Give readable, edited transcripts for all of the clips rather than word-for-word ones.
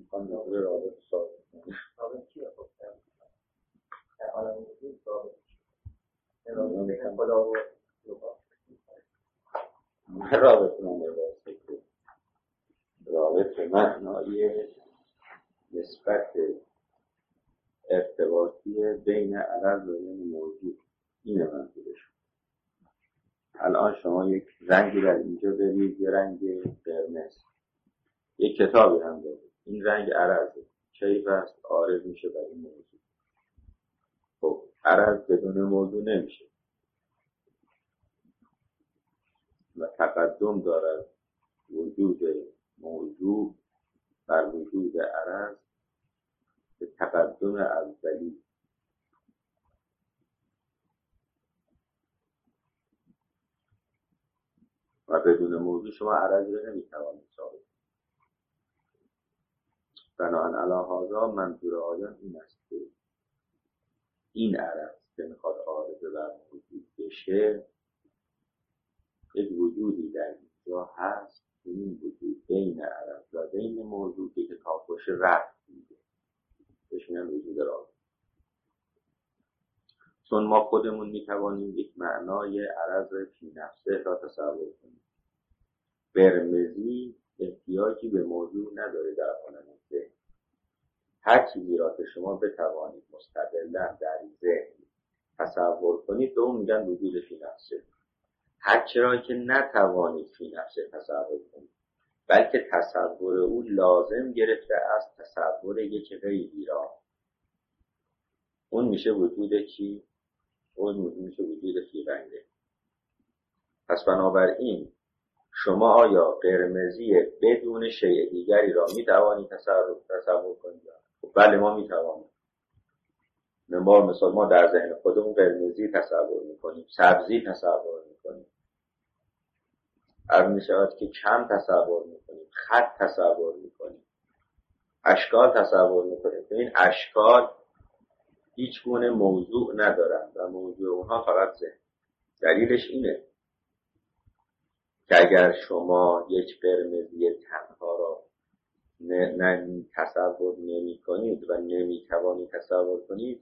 میخوان نظر رابط ثابت کنن. رابط چیه خب در عالم وجود رابط چیه؟ خدا و رابط رابط معنای نسبت ارتباطی بین عرض و بین موضوع. اینه منظورش. الان شما یک رنگی در اینجا دارید، یه رنگ قرمز، یک کتابی هم دارید، این رنگ عرضه، کیف است عارض میشه برای این موضوع. خب عرض بدون موضوع نمیشه و تقدم دارد وجود موضوع بر وجود عرض به تقدم اولی. و بدون موضوع شما عرض رو نمیتوانید ثابت. بنابراین علی هذا منظور آیان این است که این عرض که میخواد عارضه بر موجود بشه، یک وجودی در اینجا هست، این وجود بین عرض و بین موضوعی که کافش رفت میده بهش میگن وجود رابط. چون ما خودمون میتوانیم یک معنای عرض فی نفسه را تصور کنیم. قرمزی احتیاجی به موضوع نداره در عالم ذهن. هر چیزی را که شما بتوانید مستقلاً در ذهن تصور کنید به اون میگن وجود فی نفسه. هر چرا که نتوانید فی نفسه تصور کنید بلکه تصور او لازم گرفته از تصور یک غیبی را، اون میشه وجود چی؟ اون میشه وجود فی غیره. پس بنابراین شما آیا قرمزی بدون شیء دیگری را میتوانید تصور کنید؟ بله ما میتوانیم. ما در ذهن خودمون قرمزی تصور میکنیم، سبزی تصور میکنیم، می شود که کم تصور میکنیم، خط تصور میکنیم، اشکال تصور میکنیم. این اشکال هیچ گونه موضوع ندارند و موضوع اونها فقط ذهن. دلیلش اینه که اگر شما یک قرمزی تنها را تصور نمی کنید و نمی توانید تصور کنید،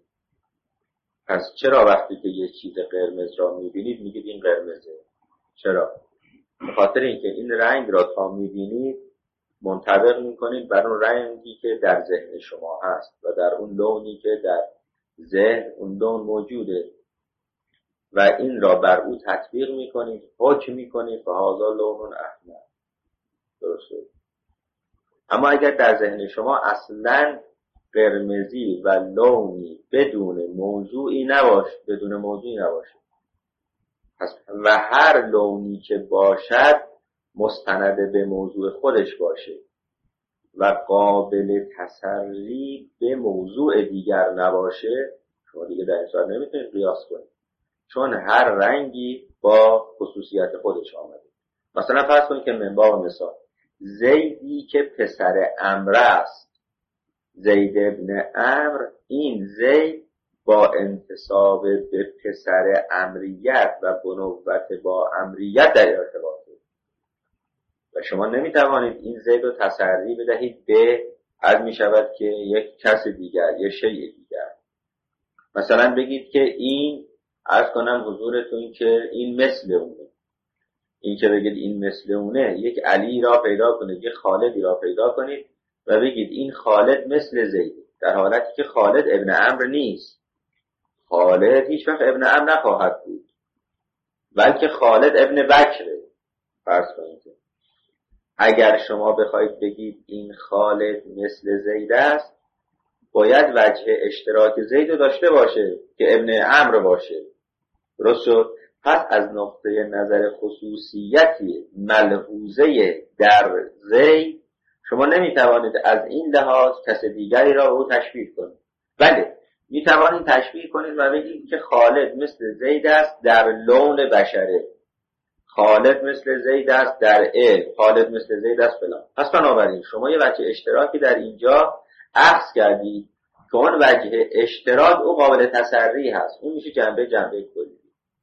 پس چرا وقتی که یک چیز قرمز را میبینید میگید این قرمزه؟ چرا؟ به خاطر اینکه این رنگ را تا میبینید منطبق میکنید بر اون رنگی که در ذهن شما هست و در اون لونی که در ذهن اون لون موجوده و این را بر او تطبیق میکنید، حکم میکنید فهذا لون احمر. درسته؟ اما اگر در ذهن شما اصلاً قرمزی و لونی بدون موضوعی نباشه و هر لونی که باشد مستند به موضوع خودش باشه و قابل تسری به موضوع دیگر نباشه، شما دیگه در این صورت نمیتونید قیاس کنید، چون هر رنگی با خصوصیت خودش آمده. مثلا فرض کنید که منبع مثال زیدی که پسر عمرو است، زید ابن عمرو، این زید با انتساب به پسر عمریت و بنوت با عمریت در ارتباطه و شما نمیتوانید این زید رو تسری بدهید به از میشود که یک کس دیگر، یک شیء دیگر. مثلا بگید که این عرض کنم حضورتون که این مثل اونه. این که بگید این مثل اونه، یک علی را پیدا کنید، یک خالدی را پیدا کنید و بگید این خالد مثل زید، در حالتی که خالد ابن عمرو نیست. خالد هیچ وقت ابن عمرو نخواهد بود بلکه خالد ابن بکره. فرض کنید اگر شما بخواید بگید این خالد مثل زید است، باید وجه اشتراک زید رو داشته باشه که ابن عمرو باشه. درست شد؟ پس از نقطه نظر خصوصیتی ملحوظه در زید شما نمیتوانید از این لحاظ کس دیگری را به او تشبیه کنید. بله میتوانید تشبیه کنید و بگید که خالد مثل زید است در لون بشره، خالد مثل زید است در علم، خالد مثل زید است فلان. پس بنابراین شما یه وجه اشتراکی در اینجا اخذ کردید که اون وجه اشتراک او قابل تسری هست، اون میشه جنبه کلی.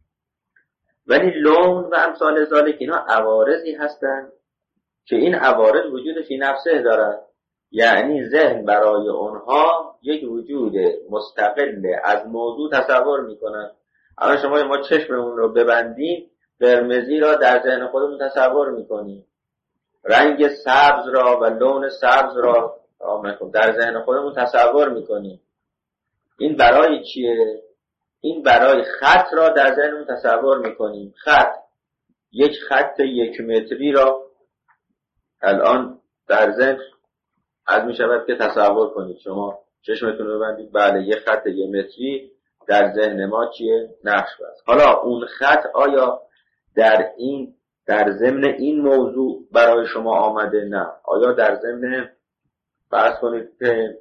ولی لون و امثال ذالک اینا عوارضی هستن که این عوارض وجود فی نفسه دارن. یعنی ذهن برای اونها یک وجود مستقل از موضوع تصور میکنن. الان شما ما چشممون رو ببندیم، قرمزی را در ذهن خودمون تصور میکنیم، رنگ سبز را و لون سبز را در ذهن خودمون تصور میکنیم. این برای چیه؟ این برای خط را در ذهنمون تصور میکنیم. خط، یک خط 1 متری را الان در ذهن از میشود که تصور کنید. شما چشمتون رو ببندید، بله یک خط 1 متری در ذهن ما چیه؟ نقش بست. حالا اون خط آیا در ضمن این موضوع برای شما آمده؟ نه. آیا در ضمن فرض کنید که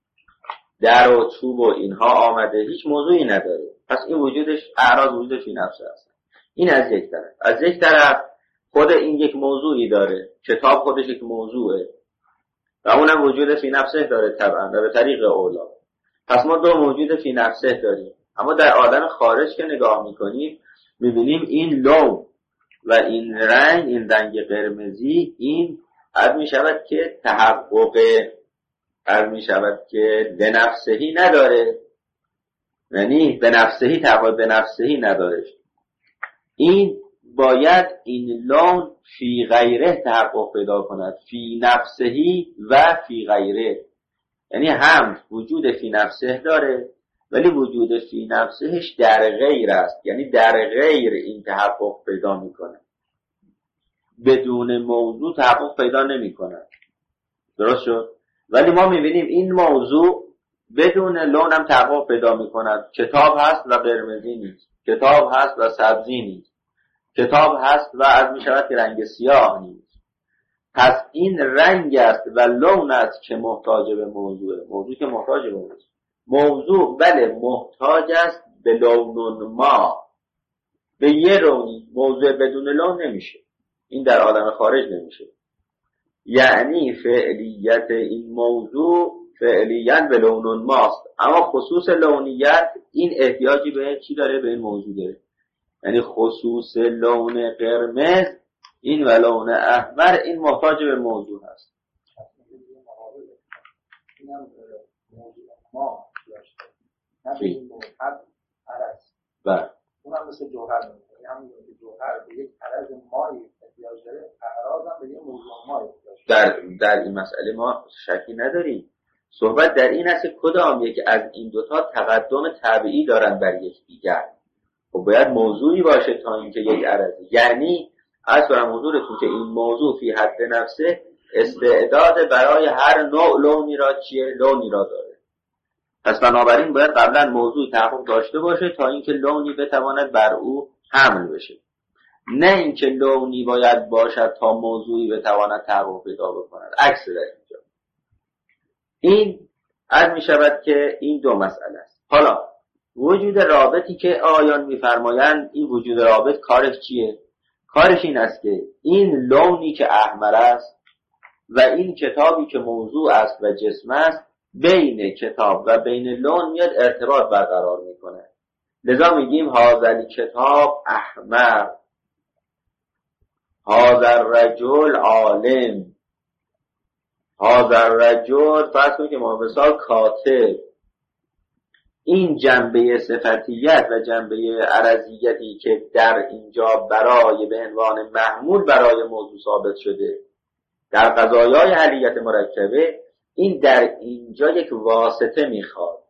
در و چوب و اینها آمده؟ هیچ موضوعی نداره. پس این وجودش اعراض وجود فی نفسه است. این از یک طرف. از یک طرف خود این یک موضوعی داره، کتاب خودش یک موضوعه و اونم وجود فی نفسه داره طبعا به طریق اولا. پس ما دو موجود فی نفسه داریم. اما در عالم خارج که نگاه میکنیم میبینیم این لون و این رنگ قرمزی، این عرض میشود که تحقق عرض میشود که به نفسهی نداره، یعنی به نفسهی تحقق به نفسهی نداره. این باید این لون فی غیره تحقق پیدا کند، فی نفسهی و فی غیره. یعنی هم وجود فی نفسه داره ولی وجود فی نفسهش در غیر است، یعنی در غیر این تحقق پیدا میکنه، بدون موضوع تحقق پیدا نمیکنه. درست شد؟ ولی ما میبینیم این موضوع بدون لون هم تحقق پیدا میکند. کتاب هست و قرمزی نیست، کتاب هست و سبزی نیست، کتاب هست و از میشود که رنگ سیاه نیست. پس این رنگ است و لون است که محتاج به موضوعه. موضوع که محتاج به موضوع بله محتاج است به لون ما، به یه لونی. موضوع بدون لون نمیشه، این در عالم خارج نمیشه. یعنی فعلیت این موضوع فعلیت به لون ماست، اما خصوص لونیت این احتیاجی به چی داره؟ به این موضوع داره. یعنی خصوص لون قرمز این و لون احمر این محتاج به موضوع هست. اینم موضوع ما داشته نه به این موضوع عرض. بله اونم مثل جوهر میمونه. همین که جوهر به یک عرض مایی احتیاج داره، اعراض هم به یک موضوع مایی احتیاج داره. در این مسئله ما شکی نداریم. صحبت در این است کدام یک از این دوتا تقدم طبیعی دارن بر یکدیگر. خب باید موضوعی باشه تا اینکه یک عرضی. یعنی از برام حضورتون که این موضوع فی حد نفسه استعداد برای هر نوع لونی را چیه؟ لونی را داره. پس بنابراین باید قبلا موضوع تحقق داشته باشه تا اینکه لونی بتواند بر او حمل بشه، نه اینکه لونی باید باشد تا موضوعی بتواند تحقق پیدا بکند. عکس در اینجا این عرض می شود که این دو مسئله است. حالا وجود رابطی که آیان می‌فرمایند، این وجود رابط کارش چیه؟ کارش این است که این لونی که احمر است و این کتابی که موضوع است و جسم است، بین کتاب و بین لون میاد ارتباط برقرار میکنه. لذا میگیم هذا کتاب احمر، هذا الرجل عالم، هذا الرجل فرض کنید که ما مثال کاتب. این جنبه صفتیت و جنبه عرضیتی که در اینجا برای به عنوان محمول برای موضوع ثابت شده در قضایای حلیت مرکبه، این در اینجا یک واسطه میخواد،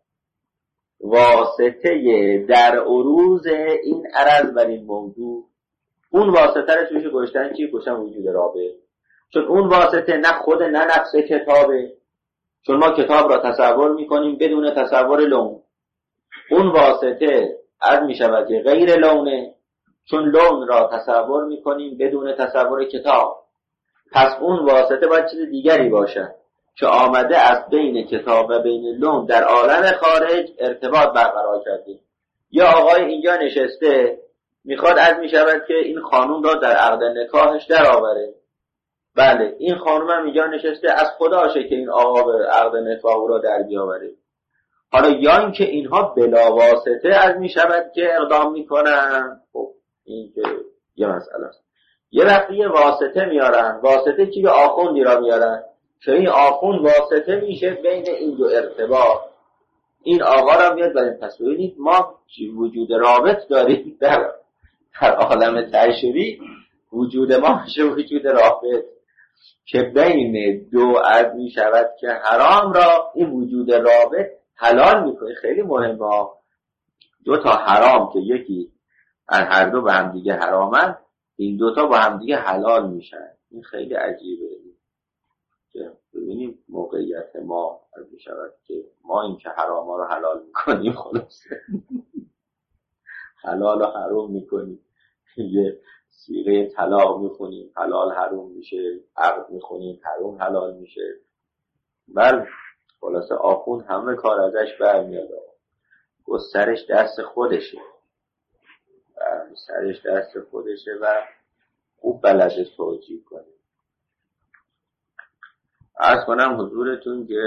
واسطه در عروض این عرض بر این موضوع. اون واسطه رو میشه گذاشتن چی؟ گذاشتن وجود رابط. چون اون واسطه نه خود نه نفس کتابه، چون ما کتاب را تصور میکنیم بدون تصور لون. اون واسطه عرض میشود که غیر لونه، چون لون را تصور میکنیم بدون تصور کتاب. پس اون واسطه باید چیز دیگری باشه که آمده از بین کتاب و بین لون در عالم خارج ارتباط برقرار کرده. یا آقای اینجا نشسته میخواد عرض میشود که این خانوم را در عقد نکاحش در آوره. بله این خانوم هم اینجا نشسته از خداشه که این آقا به عقد نکاح را در بیاوره. حالا یا اینکه اینها بلا واسطه از میشود که اقدام میکنن. خب این که یه مسئله است. یه وقتی یه واسطه میارن، واسطه چی؟ به آخوندی را میارن که این آخوند واسطه میشه بین این دو ارتباط. این آقا را میاد برای پس ببینید ما وجود رابط داریم در عالم تشریع، وجود ما میشه وجود رابط که بین دو عرض می شود که حرام را این وجود رابط حلال میکنه. خیلی مهمه، دو تا حرام که یکی هر دو به هم دیگه حرامن، این دوتا با هم دیگه حلال میشن. این خیلی عجیبه که ببینیم موقعیت ما می شود که ما این که حرام ها رو حلال میکنیم، خلاصه حلال و حرام میکنیم، یه سیغه طلاق میخونیم حلال حرام میشه، عقد میخونیم حرام حلال میشه. بل خلاصه آخوند همه کار ازش برمیاد، سرش دست خودشه، سرش دست خودشه و خوب بلده توجیه کنه. عرض کنم حضورتون که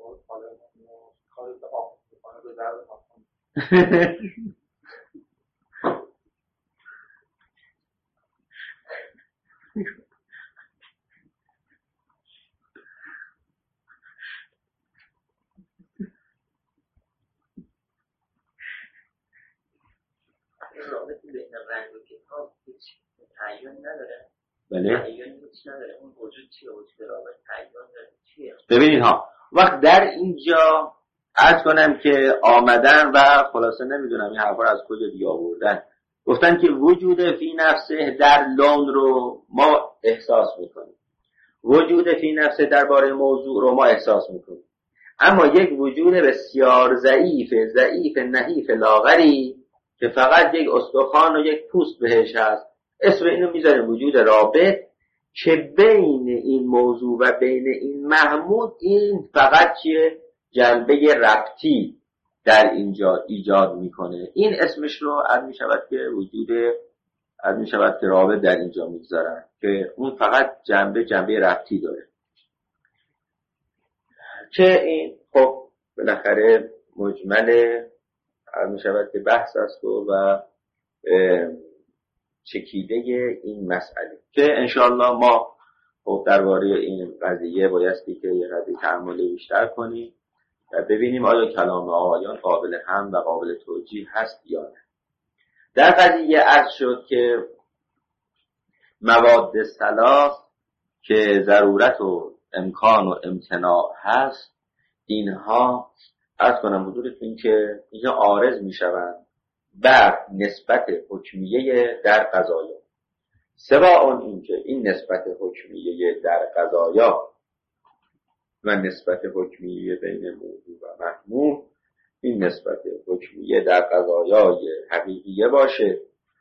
رابطی بین رنگ و کتاب هیچ تعیین نداره. بله؟ تعیین هیچ نداره. اون وجود چیه؟ وجود رابط تعیین داره چیه؟ ببینید ها، وقت در اینجا عرض کنم که آمدن و خلاصه نمیدونم این حرفا از کجا دیگه آوردن، گفتن که وجود فی نفسه در لون رو ما احساس میکنیم، وجود فی نفسه درباره موضوع رو ما احساس میکنیم، اما یک وجود بسیار ضعیف نحیف لاغری که فقط یک استخوان و یک پوست بهش هست، اسم اینو میذاریم وجود رابط، که بین این موضوع و بین این محمود این فقط چیه؟ جنبه ربطی در اینجا ایجاد میکنه. این اسمش رو عرض میشود که وجود عرض میشود که رابط در اینجا میگذارن که اون فقط جنبه ربطی داره، که این خب بالاخره مجمل عرض میشود که بحث است و چکیده این مسئله که انشاءالله ما خب درباره این قضیه بایستی که یه قضیه تأمل بیشتر کنیم و ببینیم آیا کلام آقایان قابل هم و قابل توجیه هست یا نه. در قضیه عرض شد که مواد ثلاث که ضرورت و امکان و امتناع هست، اینها عرض کنم حضورتون که اینجا عارض میشوند بر نسبت حکمیه در قضایا، سواء این که این نسبت حکمیه در قضایا و نسبت حکمیه بین موضوع و محمول، این نسبت حکمیه در قضایای حقیقیه باشه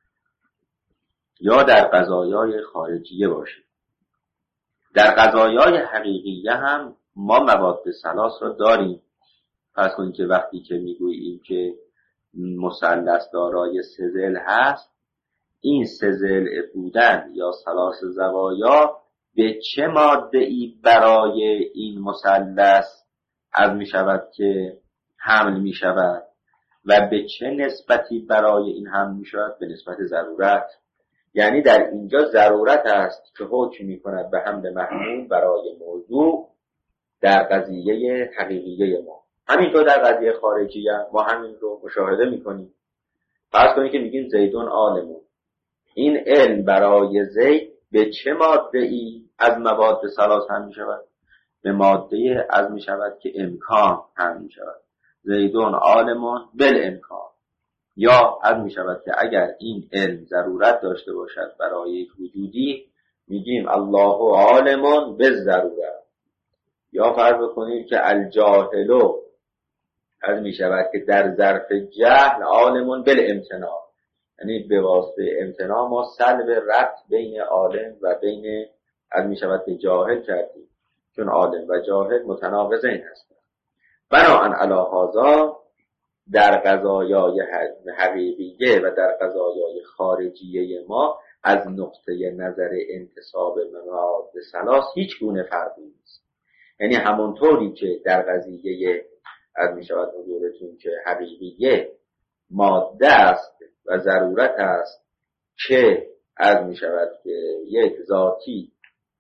یا در قضایای خارجیه باشه. در قضایای حقیقیه هم ما مواد ثلاث را داریم. فرض کنید که وقتی که میگوییم که مثلث دارای سه ضلع هست، این سه ضلع بودن یا ثلاث زوایا به چه ماده‌ای برای این مثلث عرض می شود که حمل می شود و به چه نسبتی برای این حمل می شود؟ به نسبت ضرورت. یعنی در اینجا ضرورت است که حکم می کند به حمل محمول برای موضوع در قضیه حقیقیه ما. همینطور در قضیه خارجیه ما همین رو مشاهده می کنیم. فرض کنید که میگیم زیدون عالمون، این علم برای زید به چه ماده‌ای از مواد ثلاث هم می شود؟ به ماده از می شود که امکان هم می شود. زیدون عالمون بالامکان. یا از می شود که اگر این علم ضرورت داشته باشد برای یک وجودی، میگیم الله عالمون بالضرورت. یا فرض کنید که الجاهلو از می شود که در ظرف جهل عالمون بالامتناع، یعنی به واسطه امتناع ما سلب ربط بین عالم و بین از می شود که جاهل کردیم، چون عالم و جاهل متناقضین هستند. بنابراین علی هذا در قضایای حقیقیه و در قضایای خارجیه ما از نقطه نظر انتصاب مواد ثلاث هیچ گونه فرقی نیست. یعنی همونطوری که در قضیه از می شود حضورتون که حقیقیه ماده است و ضرورت است که از می شود که یک ذاتی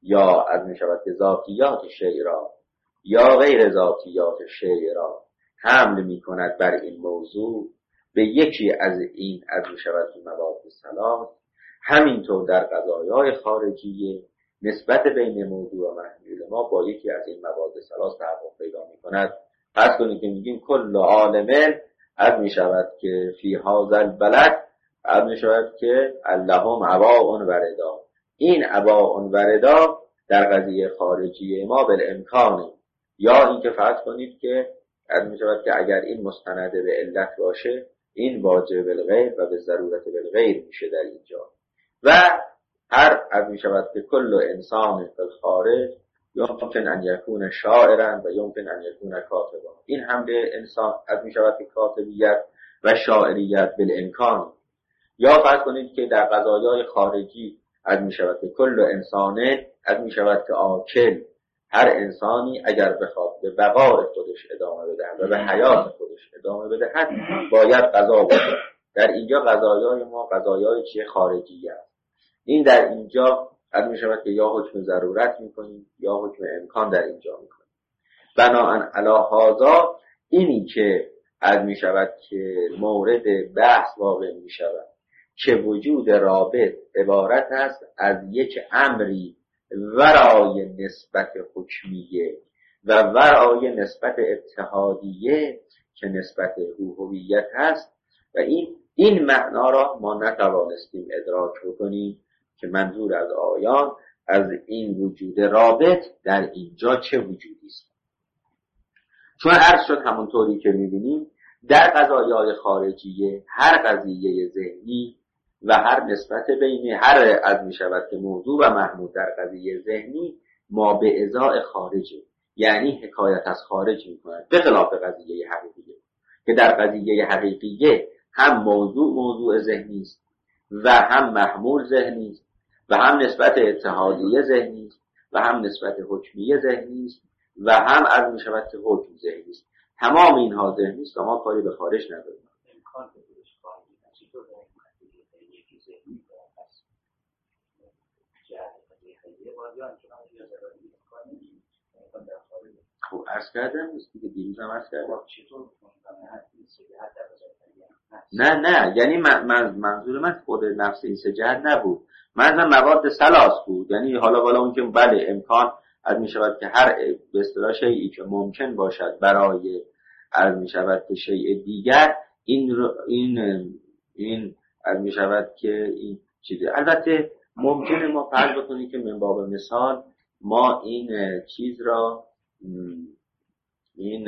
یا از می شود که ذاتیات شیء را یا غیر ذاتیات شیء را حمل می کند بر این موضوع به یکی از این از می شود که مواد ثلاث، همینطور در قضایای خارجیه نسبت بین موضوع و محمول ما با یکی از این مواد ثلاث تحقق پیدا می کند. پس کنید که میگیم کل عالم از می شود که فی هذا البلد از می شود که لهم عباء و ردا. این عباء و ردا در قضیه خارجی ما بالامکانه، یا اینکه فرض کنید که از می شود که اگر این مستند به علت باشه این واجب بالغیر و به ضرورت بالغیر میشه در اینجا. و هر از می شود که کل انسان بالخارج یمکن ان یکون شاعرا و یمکن ان یکون کاتبا. این هم به انسان از می شود که کاتبیت و شاعریت بالامکان. یا فرض کنید که در قضایای خارجی از می شود که کل انسانه از می شود که آکل، هر انسانی اگر بخواد به بقای خودش ادامه بدهد و به حیات خودش ادامه بدهد باید غذا بخورد. در اینجا قضایای ما قضایای چیه؟ خارجی است. این در اینجا از می شود که یا حکم ضرورت می کنیم یا حکم امکان در اینجا می کنیم. بناهن علی هذا اینی که از می شود که مورد بحث واقع می شود که وجود رابط عبارت است از یک امری ورای نسبت حکمیه و ورای نسبت اتحادیه که نسبت هویت هست و این معنا را ما نتوانستیم ادراک بکنیم که منظور از آیان از این وجود رابط در اینجا چه وجودی است. چون عرض شد همونطوری که می‌بینیم در قضایای خارجیه هر قضیه ذهنی و هر نسبت بین هر از می شود که موضوع و محمول در قضیه ذهنی ما به ازای خارجه، یعنی حکایت از خارج می کند، به خلاف قضیه حقیقیه که در قضیه حقیقیه هم موضوع ذهنی است و هم محمول ذهنی است و هم نسبت اتحادیه ذهنی است و هم نسبت حکمیه ذهنی است و هم از می شود که حکم ذهنی است. تمام اینها ذهنی است و ما کاری به خارج نداریم. خب عرض کردم که دیروز هم عرض کردم نه یعنی منظور من خود نفس این سه جهت نبود، منظورم مواد ثلاث بود. یعنی حالا اون که بله امکان از می شود که هر به اصطلاح شیئی که ممکن باشد برای از می شود که شیء دیگر این از می شود که این چیزی. البته ممکنه ما فرض بکنیم که من باب مثال ما این چیز را این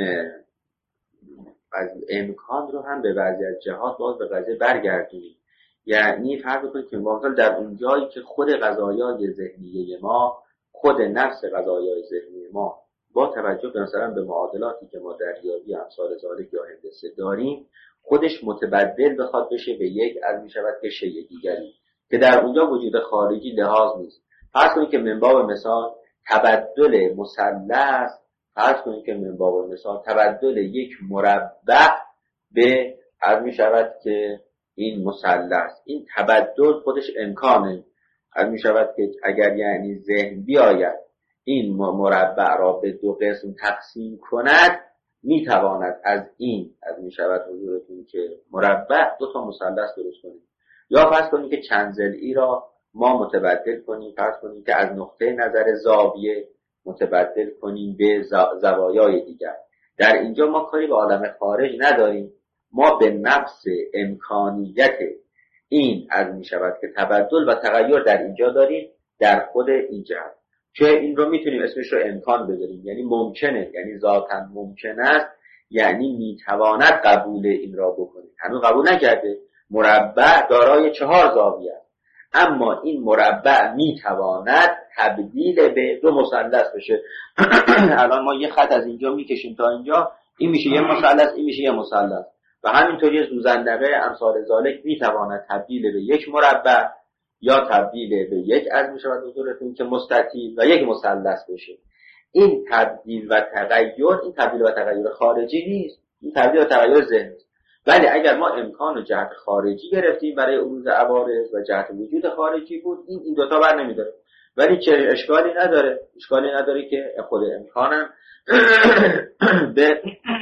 از امکان رو هم به بعضی از جهات باز به قضیه برگردونیم. یعنی فرض بکنید که مثلا در اون جایی که خود قضایای ذهنیه ما، خود نفس قضایای ذهنی ما با توجه مثلا به معادلاتی که ما در ریاضی امثال ذالک یا هندسه داریم خودش متبدل بخواد بشه به یک از می شود که شیء دیگری که در اونجا وجود خارجی لحاظ نیست. فرض کنید که من باب مثال تبدل مثلث، فرض کنید که من باب مثال تبدل یک مربع به از می شود که این مثلث، این تبدل خودش امکانه. از می شود که اگر یعنی ذهن بیاید این مربع را به دو قسم تقسیم کند می تواند از این از می شود حضورتون که مربع دو تا مثلث درست کنید. یا فرض کنید که چند ضلعی را ما متبدل کنیم، فرض کنید که از نقطه نظر زاویه متبدل کنیم به زوایای دیگر. در اینجا ما کاری به عالم خارج نداریم، ما به نفس امکانیت این از می شود که تبدل و تغییر در اینجا داریم در خود این جهت که این رو میتونیم اسمش رو امکان بذاریم، یعنی ممکنه، یعنی ذاتاً ممکن است، یعنی میتواند قبول این را بکنه. هنوز قبول نکرده، مربع دارای 4 زاویه است اما این مربع میتواند تبدیل به دو مثلث بشه. الان ما یه خط از اینجا میکشیم تا اینجا، این میشه یه مثلث، این میشه یه مثلث و همینطوری زوزندقه امثال ذالک میتواند تبدیل به یک مربع یا تبدیل به یک از میشود حضورتون که مستطیل و یک مثلث بشه. این تبدیل و تغییر، این تبدیل و تغییر خارجی نیست، این تبدیل و تغییر ذهنی است. ولی اگر ما امکان و جهت خارجی گرفتیم برای عروض عوارض و جهت وجود خارجی بود، این دوتا بر نمیداره. ولی چه اشکالی نداره که خود امکانم به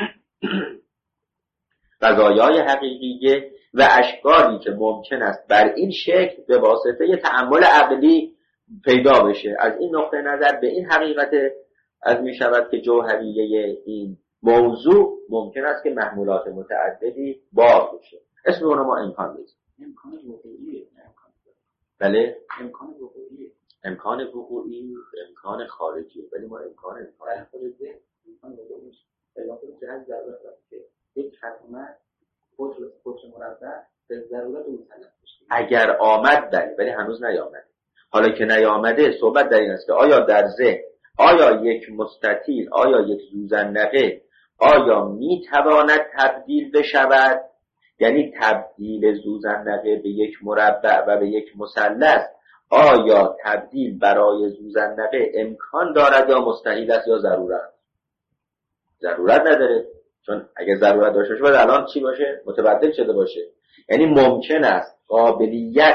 قضایای حقیقیه و اشکالی که ممکن است بر این شکل به واسطه تأمل عقلی پیدا بشه. از این نقطه نظر به این حقیقت از می شود که جوهریه این موضوع ممکن است که محمولات متعددی باز بشه. اسم اونو ما امکان بزنیم. امکان وقوعیه. بله؟ امکان وقوعیه. امکان وقوعی، امکان خارجی، ولی ما امکان خارجی امکان وقوعی پیدا کنیم که از ضرورت که یک خدمت پشت مربع به ضرورت مثلث بشه. اگر آمد بله، ولی هنوز نیامد. حالا که نیامده صحبت در این است که آیا در ذهن آیا یک مستطیل، آیا یک زوزنقه آیا میتواند تبدیل بشود؟ یعنی تبدیل زوزنقه به یک مربع و به یک مثلث آیا تبدیل برای زوزنقه امکان دارد یا مستحیل است یا ضرورت نداره؟ چون اگه ضرورت داشته باشه باید الان چی باشه؟ متبدل شده باشه. یعنی ممکن است قابلیت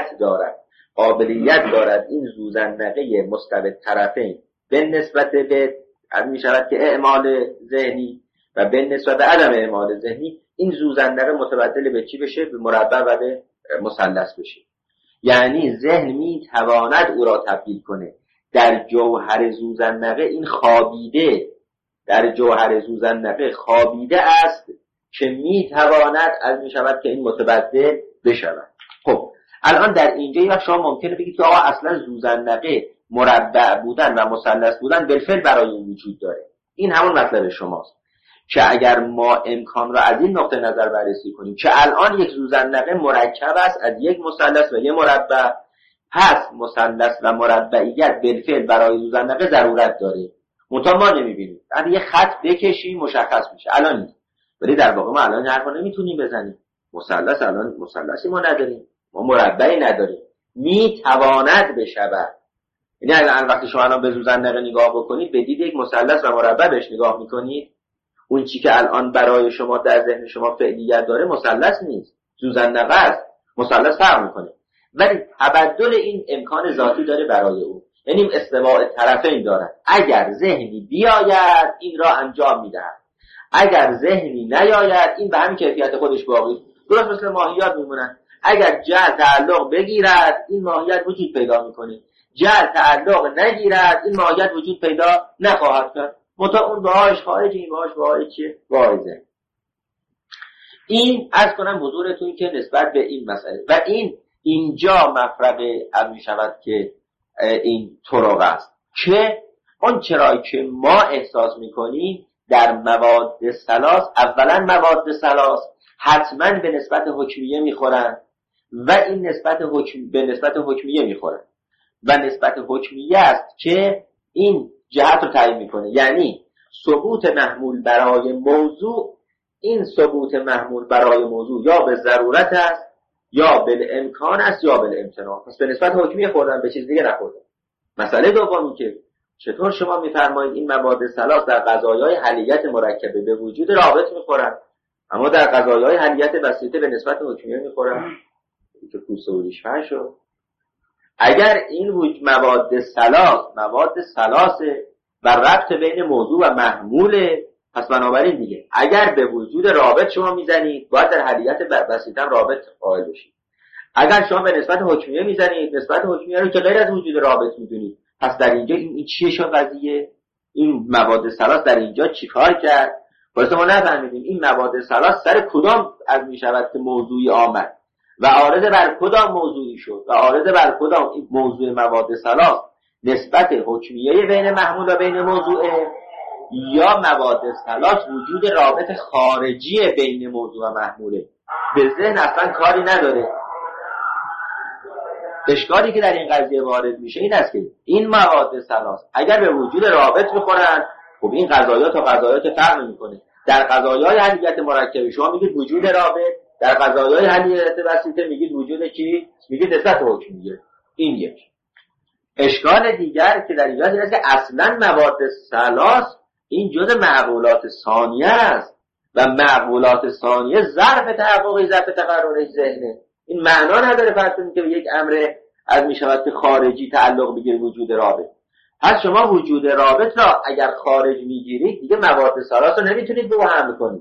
دارد این زوزنقه مستوی طرفین به نسبت به می شود که اعمال ذهنی و به نسبت عدم اعمال ذهنی این زوزنقه متبدل به چی بشه؟ به مربع و به مثلث بشه. یعنی ذهن می تواند او را تبدیل کنه. در جوهر زوزنقه این خوابیده، در جوهر زوزنقه خوابیده است که می تواند از می شود که این متبدل بشود. خب الان در اینجا یا شما ممکنه بگید که آقا اصلا زوزنقه مربع بودن و مثلث بودن بالفعل برای این وجود داره. این همون مطلب شماست که اگر ما امکان را از این نقطه نظر بررسی کنیم که الان یک زوزنقه مرکب است از یک مثلث و یک مربع، پس مثلث و مربعیت بالفعل برای زوزنقه ضرورت داره. منتها ما نمیبینیم. اگه یه خط بکشیم مشخص میشه. الان نیست. ولی در واقع ما الان حرفا نمیتونیم بزنیم. مثلث الان مثلثی ما نداریم. ما مربعی نداریم. میتواند بشود. یعنی الان وقتی شما الان به زوزنقه نگاه بکنید بدید یک مثلث و مربع بهش نگاه میکنید، اون چی که الان برای شما در ذهن شما فعلیت داره مثلث نیست، زوزنقه است. مثلث فرق میکنه. ولی تبدل این امکان ذاتی داره برای او. یعنی استواء طرفین دارد. اگر ذهنی بیاید این را انجام میدهد، اگر ذهنی نیاید این به همین کیفیت خودش باقی درست مثل ماهیات میمونن. اگر جهل تعلق بگیرد این ماهیت وجود پیدا میکنه، جهل تعلق نگیرد این ماهیت وجود پیدا نخواهد کرد. منتها اون باهاش خارجی، این باهاش چیه؟ واعظه. این عرض کنم حضورتون که نسبت به این مسئله و اینجا مفرق می شود که این طرق است که اون چرایی که ما احساس میکنیم در مواد ثلاث، اولا مواد ثلاث حتما به نسبت حکمیه میخورن و این به نسبت حکمیه میخورن و نسبت حکمیه است که این جهت رو تعیین میکنه. یعنی ثبوت محمول برای موضوع، این ثبوت محمول برای موضوع یا به ضرورت است یا به امکان است یا به امتناع. پس به نسبت حکمیه خوردن، به چیز دیگه نخوردن. مسئله دومی که چطور شما میفرمایید این مواد ثلاث در قضایای حلیت مرکبه به وجود رابط میخورن اما در قضایای حلیت بسیطه به نسبت حکمیه میخورن که پوست و ریش فرش شد. اگر این مواد ثلاث و ربط بین موضوع و محمول، پس بنابراین دیگه اگر به وجود رابط شما میزنید باید در حلیت بسیطه رابط قائل بشید. اگر شما به نسبت حکمیه میزنید نسبت حکمیه رو که غیر از وجود رابط میدونید، پس در اینجا این چیه شد قضیه؟ این مواد ثلاث در اینجا چیکار کرد؟ واسه ما نفهمیدیم این مواد ثلاث سر کدام از میشود که موضوعی آمد و عارض بر کدام موضوعی شد و عارض بر کدام این موضوع مواد ثلاث نسبت حکمیه بین محمول و بین موضوعه یا مواد ثلاث وجود رابط خارجی بین موضوع و محموله. به ذهن اصلا کاری نداره. اشکالی که در این قضیه وارد میشه این است که این مواد ثلاث اگر به وجود رابط میخورن، خب این قضایات و قضایات فرق میکنه. در قضایای حلیت مرکبه شما میگید وجود رابط، در قضایای حلیت بسیطه میگید وجود چی؟ میگید نسبت حکمیه. این یک. اشکال دیگر که در اینجا است که اصلا مواد ثلاث این جزء معقولات ثانیه است و معقولات ثانیه ظرف تحقق ظرف تقرر ذهنه. این معنا نداره فرض کنید که یک امر از میشود که خارجی تعلق بگیره وجود رابط. پس شما وجود رابط را اگر خارج میگیرید دیگه مواد ثلاث رو نمیتونید به هم کنید.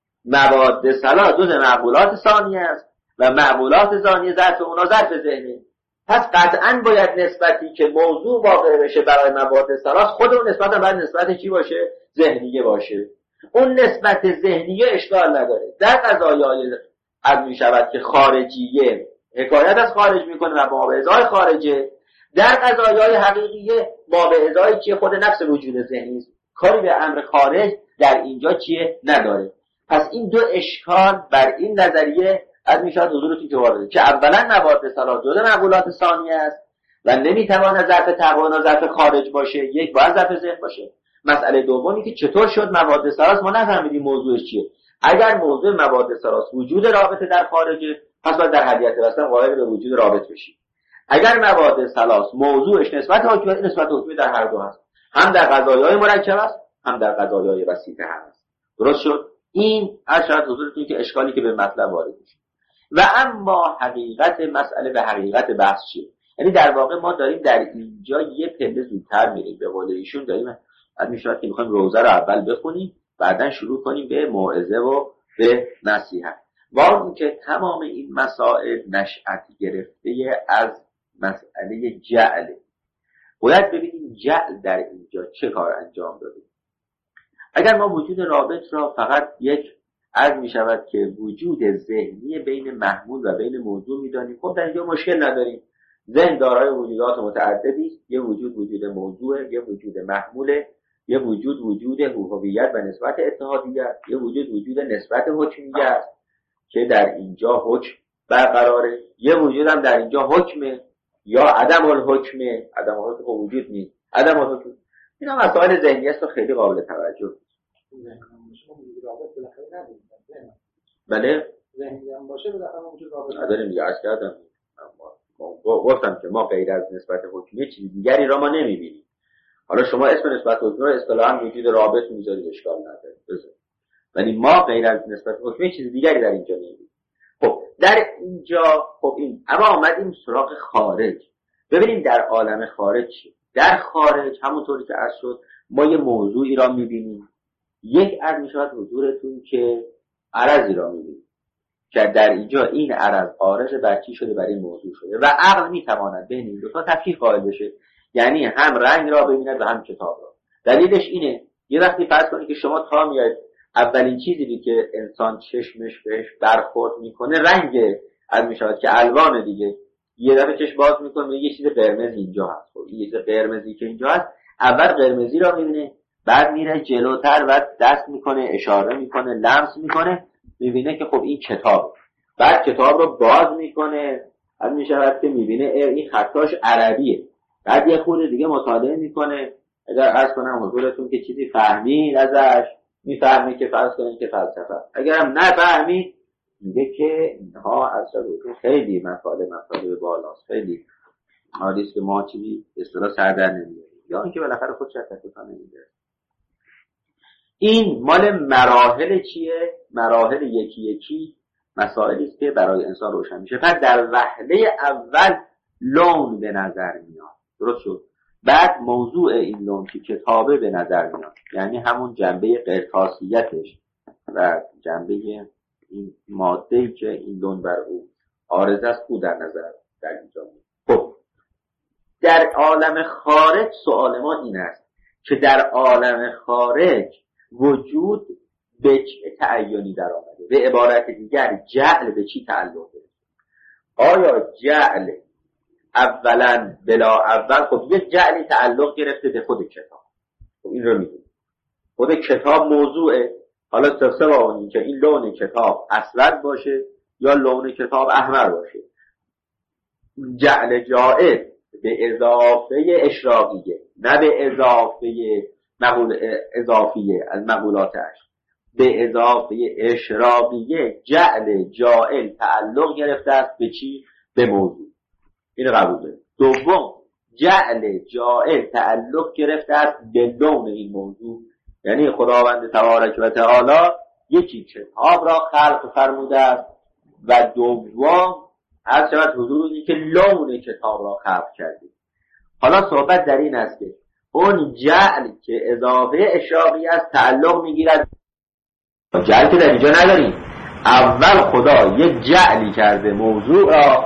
مواد ثلاث جزء معقولات ثانیه است و معقولات ثانیه ظرف اونا ظرف ذهنی. پس قطعاً باید نسبتی که موضوع واقع بشه برای مواد ثلاث خود اون نسبت هم باید نسبت چی باشه؟ ذهنیه باشه. اون نسبت ذهنیه اشکال نداره. در قضایای از میشود که خارجیه حکایت از خارج میکنه و ما به ازای خارجه، در قضایای حقیقیه ما به ازای چیه؟ خود نفس وجود ذهنی است. کاری به امر خارج در اینجا چیه؟ نداره. پس این دو اشکال بر این نظریه از میشود حضورتون که وارده که اولا مواد ثلاث جزء معقولات ثانیه است و نمیتواند ظرف تقوینا ظرف خارج باشه، یک باید ظرف ذهن باشه. مسئله دومی که چطور شد مواد ثلاث ما نفهمیدیم موضوعش چیه. اگر موضوع مواد ثلاث وجود رابطه در خارجه پس باید در حدیت واسطه قائل به وجود رابط بشیم. اگر مواد ثلاث موضوعش نسبت حکمی، نسبت حکمی در هر دو هست، هم در قضایای مرکب است هم در قضایای بسیطه هست. درست شد؟ این اشارت حضورتون که اشکالی که به مطلب وارد میشه. و اما حقیقت مسئله به حقیقت بحث چیه؟ یعنی در واقع ما داریم در اینجا یه پله زودتر میریم. به قول ایشون داریم میشود که میخوایم روزه رو اول بخونیم بعدن شروع کنیم به موعظه و به نصیحت. با اینکه تمام این مسائل نشأت گرفته از مسئله جعله. باید ببینیم جعل در اینجا چه کار انجام داده. اگر ما وجود رابط را فقط یک عرض می شود که وجود ذهنی بین محمول و بین موضوع می دانیم، خب در اینجا مشکل نداریم. ذهن دارای وجودات متعددی است. یه وجود موضوع، یه وجود محموله، یه وجود هویت و نسبت اتحادیت، یه وجود نسبت حکمیت است که در اینجا حکم برقراره، یه وجود هم در اینجا حکمه یا عدم الحکمه. عدم الحکم وجود نیست، عدم الحکم. اینا مسائل ذهنی است و خیلی قابل توجه. بله ذهنی هم باشه بالاخره وجود رابطه نداریم دیگه. عرض کردم گفتم که ما غیر از نسبت حکمی چیز دیگری را ما نمیبینیم. حالا شما اسم نسبت حکمی را اصطلاحاً وجود رابط میذارید، اشکال نداره، ولی ما غیر از نسبت حکمی چیز دیگری در اینجا نمیبینیم. خب در اینجا خب این اما آمدیم سراغ خارج. ببینیم در عالم خارج چیه. در خارج همونطوری که عرض شد ما یه موضوعی را میبینیم. یک عرض میشود حضورتون که عرضی را میبینیم که در اینجا این عرض عارض بر چی شده؟ بر این موضوع شده و عقل میتواند بین این دو تا تفکیک قائل بشه، یعنی هم رنگ را ببیند و هم کتاب را. دلیلش اینه یه وقتی فرض کنید که شما تا میاد اولین چیزی که انسان چشمش بهش برخورد میکنه رنگ از میشود که الوان دیگه، یه دفعه چشم باز میکنه یه چیز قرمز اینجا هست. خب این چیز قرمزی که اینجا هست اول قرمزی را میبینه، بعد میره جلوتر و دست میکنه، اشاره میکنه، لمس میکنه، میبینه که خب این کتاب. بعد کتاب رو باز میکنه، از میشود که میبینه این خطاش عربیه. بعد یه خورده دیگه مطالعه میکنه. اگر عرض کنم حضورتون که چیزی فهمید ازش، میفهمی که فرض کنید که فلسفه. اگر هم نفهمید میگه که اینها اصلا خیلی مطالب بالاست، خیلی حالیست که ما چیزی اصطلاح سر در نمیاریم یا اینکه بالاخره خودش تکلیفا نمیده. این مال مراحل چیه؟ مراحل یکی یکی مسائلی است که برای انسان روشن میشه. پس در وهله اول لون به نظر میاد، درست شد. بعد موضوع این لون که کتابه به نظر میاد، یعنی همون جنبه قرطاسیتش و جنبه این ماده‌ای که این لون بر او عارض است او در نظر در اینجا میاد. خب در عالم خارج سوال ما این است که در عالم خارج وجود به چه تعیینی در آمده؟ به عبارت دیگر جعل به چی تعلق داره؟ آیا جعل اولا بلا اول خب یک جعلی تعلق گرفته به خود کتاب؟ خب این رو میدونیم خود کتاب موضوعه. حالا تفسیر آنی که این لون کتاب اسود باشه یا لون کتاب احمر باشه. جعل جائز به اضافه اشراقیه، نه به اضافه اضافیه از مقولاتش، به اضافه اشراقیه جعل جائل تعلق گرفته است به چی؟ به موضوع. این قبول داریم. دوم جعل جائل تعلق گرفته است به لون این موضوع، یعنی خداوند تبارک و تعالی یکی کتاب را خلق فرموده است و دوم عرض شود حضوری که لون کتاب را خلق کردیم. حالا صحبت در این است که اون جعل که اضافه اشراقی است تعلق میگیرد، جعل که در اینجا نداریم. اول خدا یک جعلی کرده موضوع را،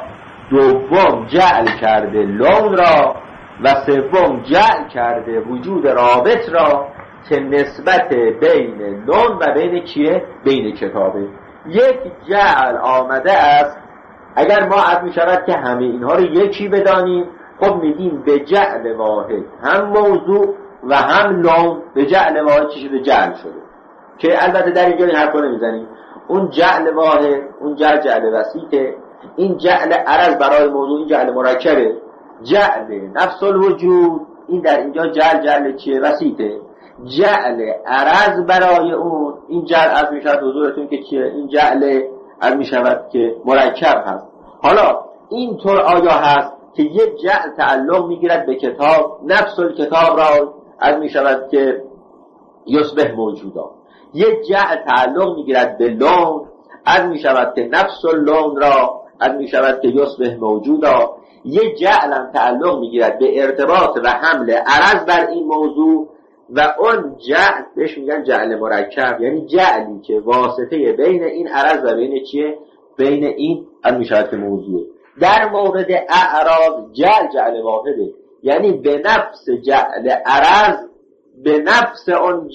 دوم جعل کرده لون را و سوم جعل کرده وجود رابط را که نسبت بین لون و بین چیه؟ بین کتابه. یک جعل آمده است. اگر ما عرض می شود که همه اینها رو یکی بدانیم، خب میگیم به جعل واحد هم موضوع و هم لون به جعل واحد چی شده؟ جعل شده. که البته در اینجا این حرف رو نمیزنیم. اون جعل واحد، اون جعل وسیطه، این جعل عرض برای موضوع، این جعل مرکبه. جعل نفس الوجود، این در اینجا جعل چیه؟ وسیطه. جعل عرض برای اون، این جعل عرض می شود حضورتون که چیه؟ این جعل عرض می شود که مرکب هست. حالا اینطور آیا هست که یک جعل تعلق می گیرد به کتاب، نفس الکتاب را عرض می شود که یصبح موجودا، یک جعل تعلق می گیرد به لون، عرض می شود که نفس اللون را عرض می شود که یصبح موجودا، یک جعل هم تعلق می گیرد به ارتباط و حمل عرض بر این موضوع و اون جعل بهش میگن جعل مرکب، یعنی جعلی که واسطه بین این عرض و بین چیه؟ بین این عرض می شود که موضوع. در مورد اعراض جعل واحده، یعنی به نفس جعل عرض، به نفس اون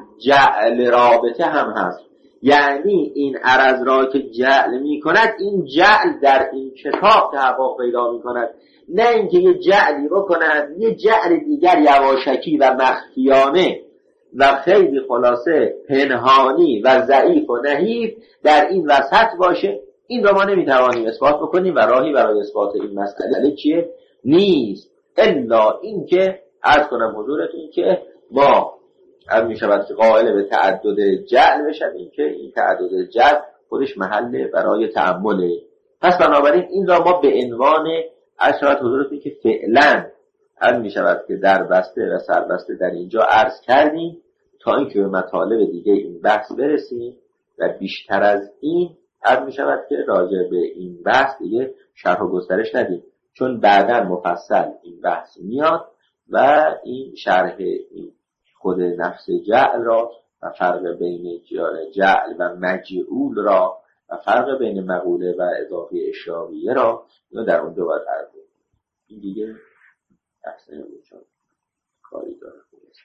جعل رابطه هم هست. یعنی این عرض را که جعل می کند، این جعل در این کتاب تحقق پیدا می کند، نه اینکه یه جعلی بکند یه جعل دیگر یواشکی و مخفیانه و خیلی خلاصه پنهانی و ضعیف و نحیف در این وسط باشه. این رو ما نمیتوانیم اثبات بکنیم و راهی برای اثبات این مسئله چیه؟ نیست، الا این که عرض کنم حضورتون که ما می شود که قائل به تعدد جعل بشویم که این تعدد جعل خودش محل برای تأمله. پس بنابراین این را ما به عنوان عرض شود حضورتون که فعلا عرض می شود که در بسته و سربسته در اینجا عرض کردیم تا اینکه به مطالب دیگه این بحث برسیم و بیشتر از این عرض می شود که راجع به این بحث دیگه شرح و گسترش ندیم، چون بعدا مفصل این بحث میاد و این شرح این خود نفس جعل را و فرق بین جعل و مجعول را و فرق بین مقوله و اضافه اشراقیه را در اونجا باید عرض. این دیگه بحث نمیشه، کاری داره.